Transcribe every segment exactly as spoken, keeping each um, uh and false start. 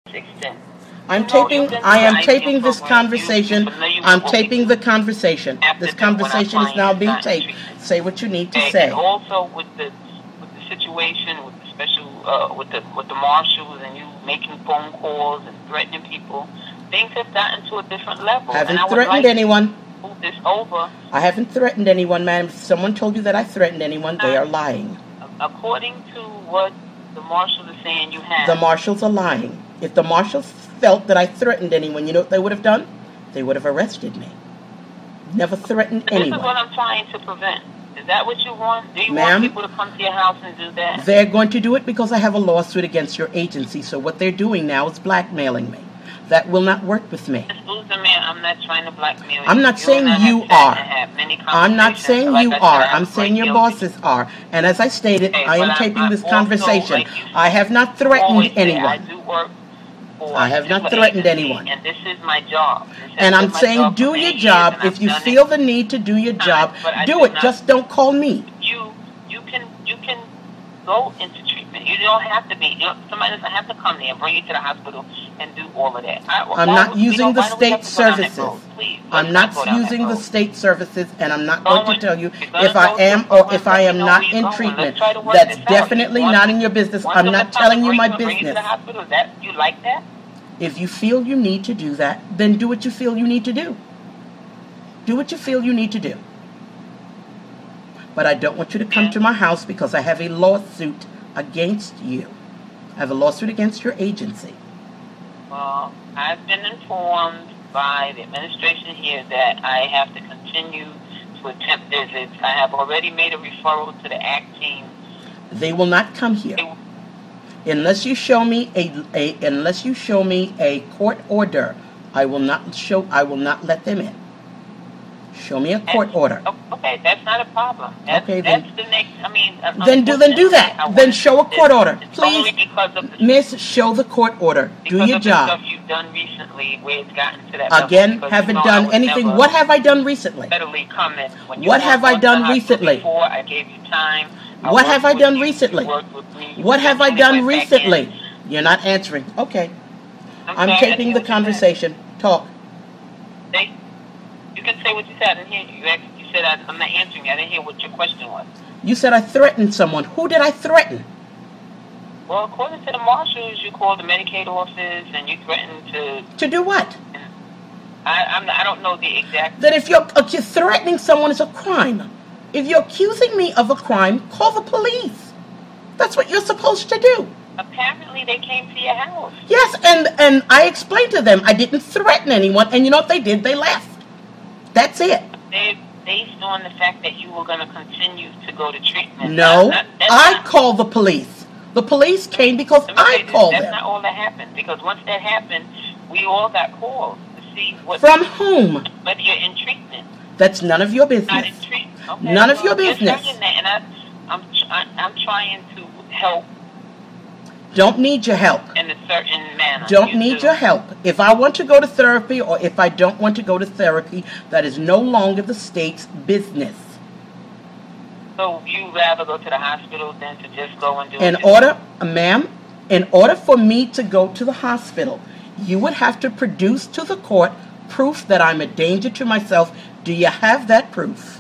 extent. I'm You know, taping. you've been I to am the I T taping U this program. You- conversation. you're familiar with I'm what we taping do the conversation. after This that when our conversation is now client being is not in taped. treatment. Say what you need to Okay, say. and also with the with the situation with the special uh, with the with the marshals and you making phone calls and threatening people, things have gotten to a different level. Haven't and I would threatened like anyone. to move this over. I haven't threatened anyone, ma'am. If someone told you that I threatened anyone, they are lying. According to what the marshals are saying, you have. The marshals are lying. If the marshals felt that I threatened anyone, you know what they would have done? They would have arrested me. Never threatened This is anyone. what I'm trying to prevent. Is that what you want? Do you Ma'am, want people to come to your house and do that? They're going to do it because I have a lawsuit against your agency. So what they're doing now is blackmailing me. That will not work with me. Excuse me, I'm not trying to blackmail you. I'm not You saying and I you have sat are. and had many I'm not conversations. saying Like you I said, are. I have I'm a saying great your deal of- bosses are. And as I stated, Okay, I am but I'm- taping I'm this also, conversation. like you I have not always threatened say, I anyone. do work for I have a not civil threatened agency, anyone. And this is my job. This has And been I'm my saying job for do many your years, job. and If I've you done feel it the need to do your times, job, but I do do it. not- Just don't call me. You you can you can go into treatment. You don't have to be. You know, somebody doesn't have to come there and bring you to the hospital and do all of that. I, I'm why not would- you using know, the why do we have state to go down that services. road? Please, let's I'm not go down that using the road. state services, and I'm not Go going to with- tell you you're gonna if I go am through or programs, if I let am me know not where you're in going. treatment. Let's try to work That's this out. definitely You not want- in your business. want I'm them not to come telling and you bring my and bring you to business. the hospital? Is that you like that? If you feel you need to do that, then do what you feel you need to do. Do what you feel you need to do. But I don't want you to come Yeah. to my house because I have a lawsuit against you. I have a lawsuit against your agency. Well, I've been informed by the administration here that I have to continue to attempt visits. I have already made a referral to the A C T team. They will not come here unless you show me a, a unless you show me a court order. I will not show. I will not let them in. Show me a court order. Okay, that's not a problem. That's, Okay, then- that's the next. I mean, Then do then do that. I Then want- show a court order, It's only please. because of the Miss, show the court order. Do because your of the job. stuff you've done recently, where it's gotten to that level, Again, because, haven't you know, I done would anything. never What have I done recently? readily comment when you What were have I on done the hospital recently? Before I gave you time. I What worked have I with done you, you recently? worked with me, you What have I eventually done went back in. recently? You're not answering. Okay. I'm, I'm sorry, I taping didn't the hear what you said. conversation. Talk. Say- You can say what you said. I didn't hear you. You, asked, you said I, I'm not answering you. I didn't hear what your question was. You said I threatened someone. Who did I threaten? Well, according to the marshals, you called the Medicaid office and you threatened to. To do what? I I'm, I don't know the exact. That if you're, if you're threatening someone is a crime. If you're accusing me of a crime, call the police. That's what you're supposed to do. Apparently, they came to your house. Yes, and, and I explained to them I didn't threaten anyone, and you know what they did? They left. That's it. They based on the fact that you were going to continue to go to treatment. No, Not- that's I not- called the police. The police came because Let me I say this, called That's them. not all that happened, because once that happened, we all got calls to see what From whom? whether you're in treatment. That's none of your Not in business. treatment. Okay, None of well, your you're business. saying that, and I, I'm tr- I, I'm trying to help Don't need your help. in a certain manner. Don't You need do. your help. If I want to go to therapy or if I don't want to go to therapy, that is no longer the state's business. So you rather go to the hospital than to just go and do In it? order, uh, ma'am, in order for me to go to the hospital, you would have to produce to the court proof that I'm a danger to myself. Do you have that proof?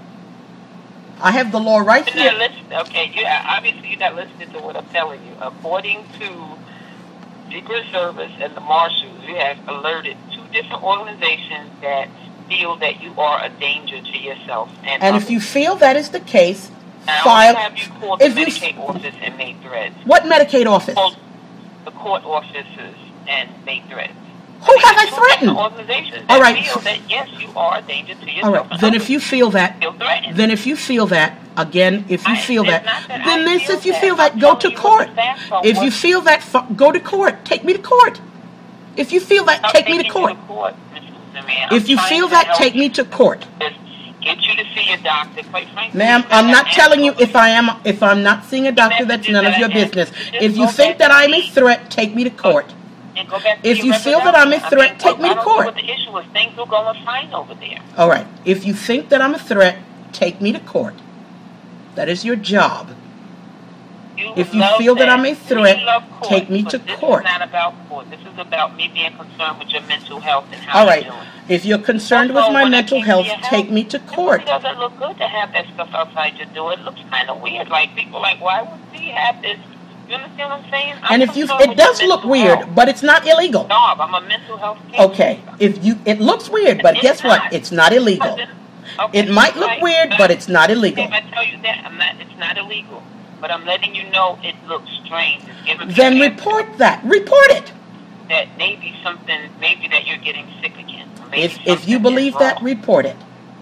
I have the law right You're not here. listening. Okay, you obviously you're not listening to what I'm telling you. According to Secret Service and the marshals, you have alerted two different organizations that feel that you are a danger to yourself. And, And if you feel that is the case, now, file. have you called the If you, Medicaid office and made threats? what Medicaid office? Called the court offices and made threats. Who have I Two threatened? different organizations that All right. feel that yes, you are a danger to yourself. All right. and Then others. if you feel that, feel threatened. then if you feel that, again, if you I- feel it's that, not that then I miss, feel if you that. feel that, I'm go telling to you court. what the facts are, If you what- feel that, fu- go to court. Take me to court. If you feel that, I'm take me to taking court. you to court, Miz Zimmerman. I'm If you trying feel to that, help take me you. to court. Just get you to see a doctor. Quite frankly, Ma'am, you I'm should not have telling you asked if I am, if I'm not seeing a doctor, that's none of your business. If you think that I'm a threat, take me to court. and go back to If your you regular feel that I'm a doctor. I threat, mean, take me I to don't court. know what the issue is. Things will go fine over there. All right. If you think that I'm a threat, take me to court. That is your job. You If you love feel that I'm a You threat, love court, take me but to this court. is not about court. This is about me being concerned with your mental health and how All you're right. doing. If you're concerned with Also, my when I mental came to health, your house, take me to It really court. doesn't look good to have that stuff outside your door. It looks kind of weird. Like, people like, why would he have this? You understand what I'm saying? I'm And if you, concerned it with your does look mental weird, health. but it's not illegal. Dog, I'm a mental health case. Okay. If you, it looks weird, but It's guess what? not. It's not illegal. Okay, It might look right, weird, but it's not illegal. If I tell you that, I'm not, it's not illegal. But I'm letting you know it looks strange. It's giving Then me report that. Report it. that maybe something, maybe that you're getting sick again. Or maybe If if you something believe is that, wrong. report it.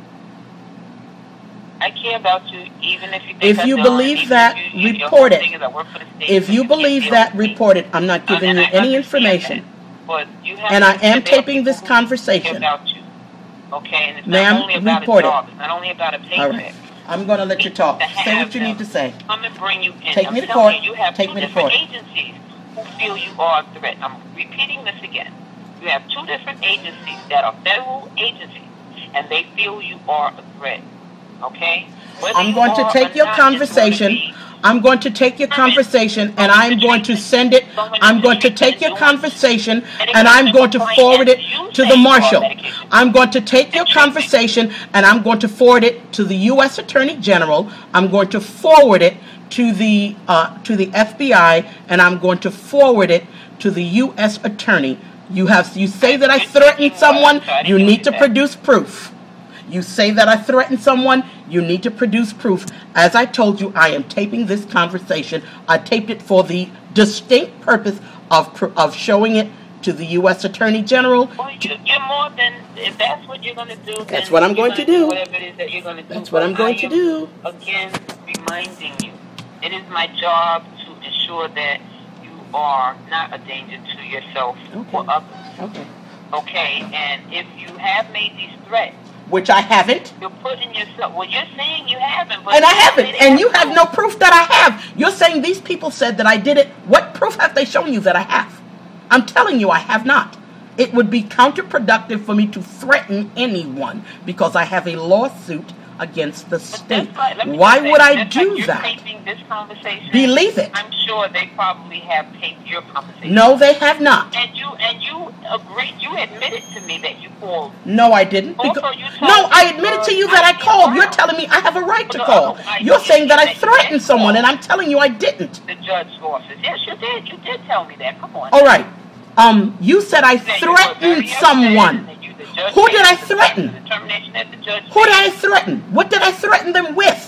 I care about you, even if you think If I you don't, believe even that, if you, you, your report whole it. thing is I work for the state, If so you can't believe deal that, with me. report it. I'm not Uh, giving and you I any understand information. that, but you have And to I am understand there are taping this people who conversation. care about you. Okay, and it's Ma'am, not only about report a it. job. It's not only about a paycheck. All right. I'm going to let you talk. To Say have what you them need to say. Come and bring you in. Take I'm me to telling court. You, you have Take two me to different court. agencies who feel you are a threat. I'm repeating this again. You have two different agencies that are federal agencies, and they feel you are a threat. Okay? Whether I'm you going to are take or your not, it's going to conversation. be- I'm going to take your conversation and I'm going to send it. I'm going to take your conversation and I'm going to forward it to the marshal. I'm going to take your conversation and I'm going to forward it to the U S Attorney General. I'm going to forward it to the uh, to the F B I and I'm going to forward it to the U S Attorney. You have you say that I threatened someone. You need to produce proof. You say that I threatened someone, you need to produce proof. As I told you, I am taping this conversation. I taped it for the distinct purpose of pr- of showing it to the U S Attorney General. Well, you, you're more than, if that's what you're going to do, That's then what I'm you're going to gonna do. Whatever it is that you're going to do. That's what But I'm going I to am, do. Again, reminding you, it is my job to ensure that you are not a danger to yourself Okay. or others. Okay. Okay, and if you have made these threats, Which I haven't. you're putting yourself, well, you're saying you haven't, but And I you haven't. say And they you have no proof that I have. You're saying these people said that I did it. What proof have they shown you that I have? I'm telling you I have not. It would be counterproductive for me to threaten anyone because I have a lawsuit against the But state. that's like- let me Why just say, would I just like do you're that? taping this conversation, Believe it. I'm sure they probably have taped your conversation. No, they have not. And you and you agreed. You admitted to me that you called. No, I didn't. Also, Because- you told no, me I admitted to you that I I called. You're filed. telling me I have a right to No, call. I- You're saying that I that you threatened did someone, call. and I'm telling you I didn't. The judge's office. Yes, you did. You did tell me that. Come on. All right. Um, you said I That you were threatened very upset someone. that you- the judge Who did made I the threaten? Determination that the judge Who did I made. threaten? What did I threaten them with?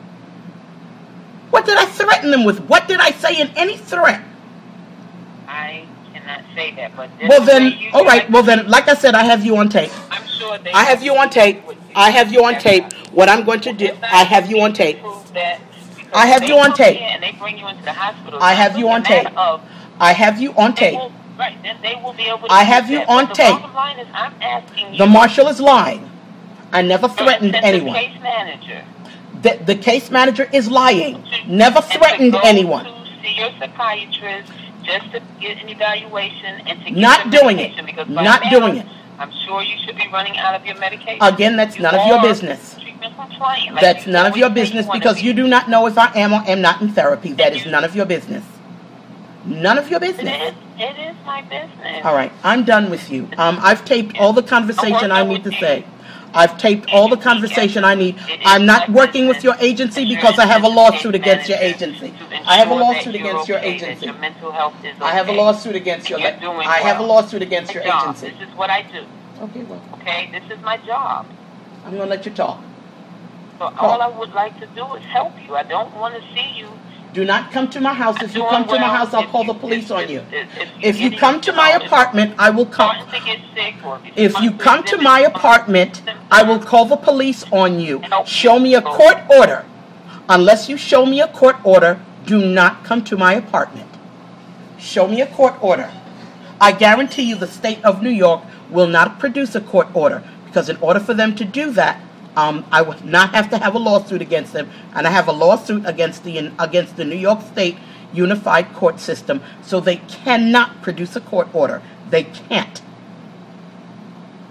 What did I threaten them with? What did I say in any threat? I cannot say that, but this Well is then, where you all right. got- Well then, like I said, I have you on tape. I'm sure they I have you on tape. I have you on tape. What I'm going to do, I have you on tape. I have you on tape. And they bring you into the hospital. I have you on tape. Of, I have you on they tape. will, right, then they will be able to I do have you that. on But tape. The bottom line is, I'm asking you. The marshal is lying. I never threatened the anyone. case manager. The, the case manager is lying. Never and to threatened go anyone. To see your psychiatrist just to get an evaluation and to get Not your doing it. medication, because by Not now, doing it. I'm sure you should be running out of your medication. Again, that's You none of your are business. treatment compliant. Like That's you none of your always say business wanna because be. you do not know if I am or am not in therapy. That is none of your business. None of your It business. is, it is my business. All right, I'm done with you. Um, I've taped all the conversation I need to say. I've taped all the conversation I need. I'm not working with your agency because I have a lawsuit against your agency. I have a lawsuit against your agency. Your mental health is okay. I have a lawsuit against your. You're doing I have a well. lawsuit against your My job. agency. This is what I do. Okay, well, Okay, this is my job. I'm gonna let you talk. So all I would like to do is help you. I don't want to see you. Do not come to my house. If you doing come to my well. house, I'll If call you- the police if- on if- you. If, if, If you getting- come to my know, if apartment, I will you're come. starting to get sick, or if, If you you're come to my exhibiting apartment, symptoms, I will call the police on you. Help Show me a me. court order. Unless you show me a court order, do not come to my apartment. Show me a court order. I guarantee you the state of New York will not produce a court order because in order for them to do that, um, I would not have to have a lawsuit against them, and I have a lawsuit against the against the New York State Unified Court System, so they cannot produce a court order. They can't.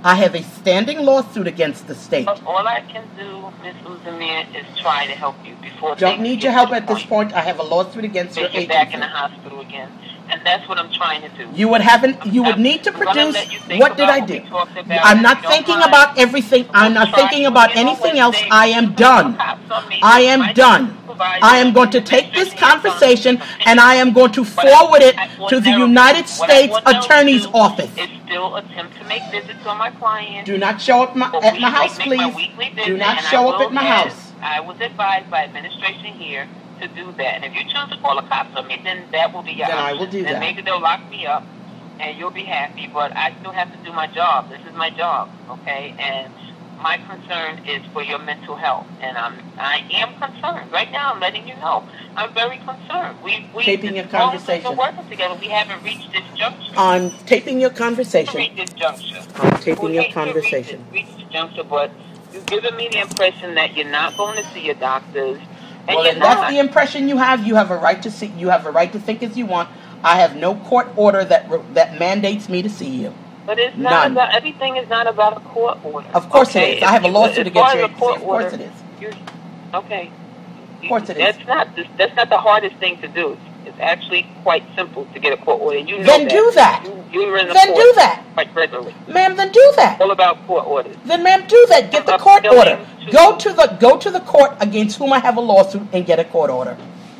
I have a standing lawsuit against the state. But all I can do, Miss Uzamir, is try to help you before. Don't need your help at this point. I have a lawsuit against your agency. agency. Back in the hospital again, and that's what I'm trying to do. You would haven't. You would need to produce. What did I do? I'm not thinking about everything. I'm not thinking about anything else. I am done. I am done. I am going to take this conversation and I am going to forward it to the United States Attorney's Office. Is still attempt to make visits on my client. Do not show up my, at my house, please. Do not show up at my house. I was advised by administration here to do that. And if you choose to call the cops on me, then that will be your Then option. I will do then that. Maybe they'll lock me up and you'll be happy, but I still have to do my job. This is my job, okay? And my concern is for your mental health, and I'm I am concerned right now. I'm letting you know I'm very concerned. We we taping your all of us conversation. are working together. We haven't reached this juncture. I'm taping your conversation. Reach this juncture. I'm taping We your hate to reach conversation. this- Reach this juncture, but you've given me the impression that you're not going to see your doctors, and Well, you're if that's not. the impression you have, you have a right to see. You have a right to think as you want. I have no court order that that mandates me to see you. But it's not None. about, everything is not about a court order. Of course okay? it is. I have a If- lawsuit as far against as your a court agency. Of course order, it is. you- Okay. Of course it is. That's not the- that's not the hardest thing to do. It's actually quite simple to get a court order. You know Then that. do that. You, you're in the Then court do that. quite regularly. Ma'am, then do that. All about court orders. Then ma'am, do that. Get the I'm court appealing order. to- Go to the go to the court against whom I have a lawsuit and get a court order.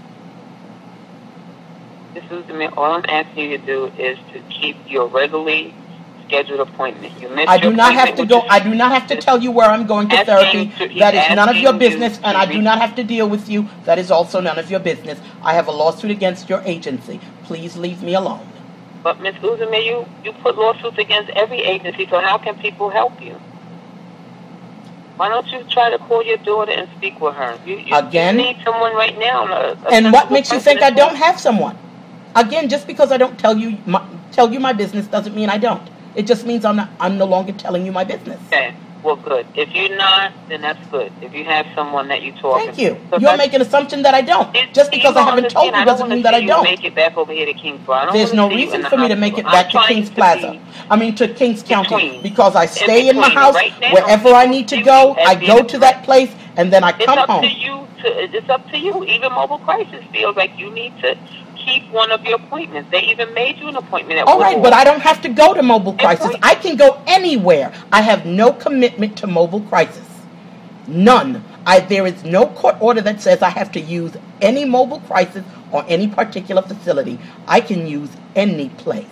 This is the all I'm asking you to do is to keep your regularly scheduled appointment. You missed I your do not have to appointment go. with I do not have to tell you where I'm going to Asking therapy. to- he's That is none of your asking you business, to and I do reach- not have to deal with you. That is also none of your business. I have a lawsuit against your agency. Please leave me alone. But Miz Uzame, you, you put lawsuits against every agency, so how can people help you? Why don't you try to call your daughter and speak with her? You, you, Again? you need someone right now. A, a And what sensible makes you person think to I don't talk- have someone? Again, just because I don't tell you my, tell you my business doesn't mean I don't. It just means I'm not. I'm no longer telling you my business. Okay, well, good. If you're not, then that's good. If you have someone that you talk Thank you. So You're that's- making an assumption that I don't. It- Just because I don't haven't told you understand. doesn't I mean don't that I wanna see don't. you make it back over here to Kingsborough. I don't There's wanna no see you in reason the for me to make it hospital. back I'm to trying Kings to Plaza. be I mean to Kings County between. because I stay in my between. house Right now, wherever I need to go. at I the go end to of- that place and then I It's come up home. to you. To, it's up to you. Even Mobile Crisis feels like you need to keep one of your appointments. They even made you an appointment at All right, Woodward. but I don't have to go to Mobile It's Crisis. right. I can go anywhere. I have no commitment to Mobile Crisis. None. I, there is no court order that says I have to use any Mobile Crisis or any particular facility. I can use any place.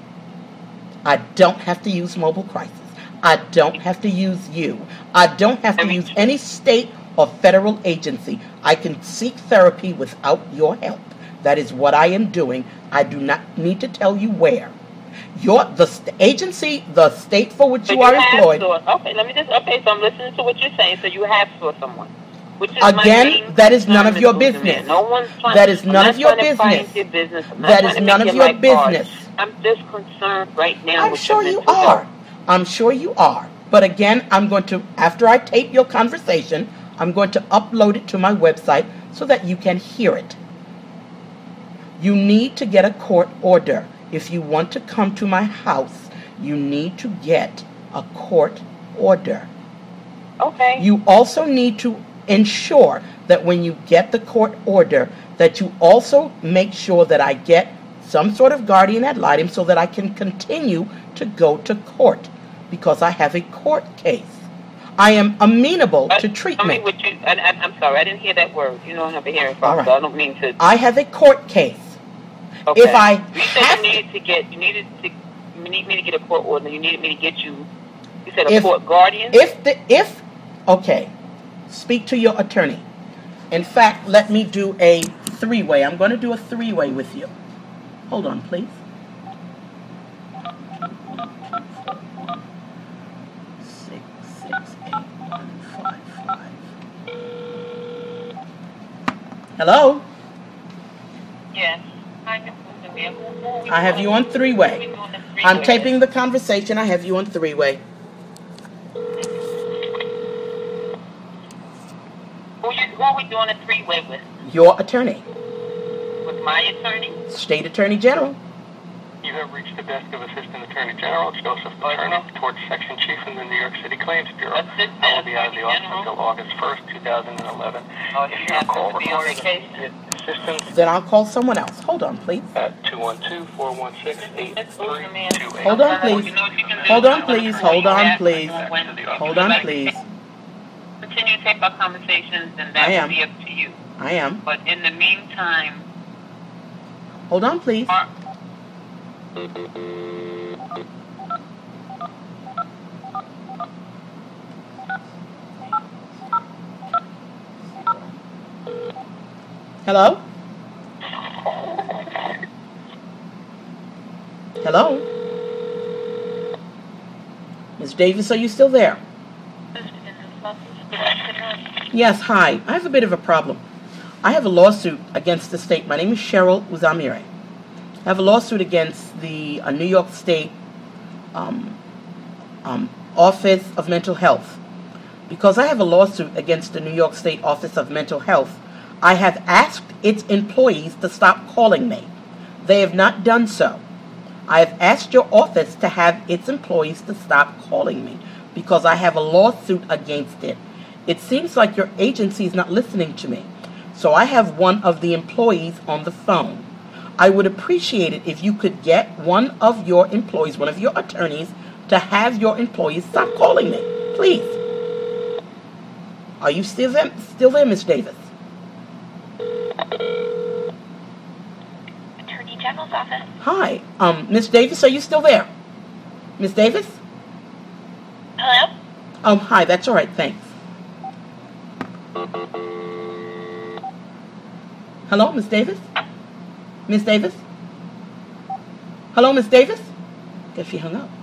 I don't have to use Mobile Crisis. I don't have to use you. I don't have to use any state or federal agency. I can seek therapy without your help. That is what I am doing. I do not need to tell you where. Your the st- agency, the state for which So you are have employed. saw- okay, let me just. Okay, so I'm listening to what you're saying. So you have saw someone. Which is my Again, main that is none of concern, your Miz Uzman. business. No one's trying. That is I'm none not of your trying to pry business. into your business. I'm not That trying is to none make of your your life hard. business. I'm just concerned right now. I'm with sure your you mental are. health. I'm sure you are. But again, I'm going to, after I tape your conversation, I'm going to upload it to my website so that you can hear it. You need to get a court order. If you want to come to my house, you need to get a court order. Okay. You also need to ensure that when you get the court order, that you also make sure that I get some sort of guardian ad litem so that I can continue to go to court because I have a court case. I am amenable Uh, to Tell me treatment. what you. I, I, I'm sorry, I didn't hear that word. You know, I have a hearing All problem, right. so I don't mean to. I have a court case. Okay. If I you said have you needed to get, you needed to, you need me to get a court order. You needed me to get you. You said a If- court guardian. If the if okay, speak to your attorney. In fact, let me do a three-way. I'm going to do a three-way with you. Hold on, please. Six six eight one five five. Hello. Yes. Hi, Miz Uzman. Who- who are we I have doing- you on who are three-way. we doing the three-way I'm with? taping the conversation. I have you on three-way. Who, you, who are we doing a three-way with? Your attorney, With my attorney? State Attorney General. You have reached the desk of Assistant Attorney General Joseph Paterno towards Section Chief in the New York City Claims Bureau. Assistant I will be out of the Attorney office General? until August first, two thousand eleven. Oh, If you your happen call to be on requires vacation. assistance Then I'll call someone else. Hold on, please. at two one two, four one six, eight three two eight. Hold on, please. You know what you can do? Hold on, I'm gonna please. call Hold you on, back please. when- Hold on, please. Continue to take our conversations, and I that am. will be up to you. I am. But in the meantime, Hold on, please. our, Hello? Hello? Miss Davis, are you still there? Yes, hi. I have a bit of a problem. I have a lawsuit against the state. My name is Cheryl Uzamire. I have a lawsuit against the uh, New York State um, um, Office of Mental Health. Because I have a lawsuit against the New York State Office of Mental Health, I have asked its employees to stop calling me. They have not done so. I have asked your office to have its employees to stop calling me because I have a lawsuit against it. It seems like your agency is not listening to me. So I have one of the employees on the phone. I would appreciate it if you could get one of your employees, one of your attorneys, to have your employees stop calling me. Please. Are you still there, still there, Miss Davis? Attorney General's office. Hi. Um, Miss Davis, are you still there? Miss Davis? Hello? Um, hi, that's all right, thanks. Hello, Miss Davis? Miss Davis? Hello, Miss Davis? Guess she hung up.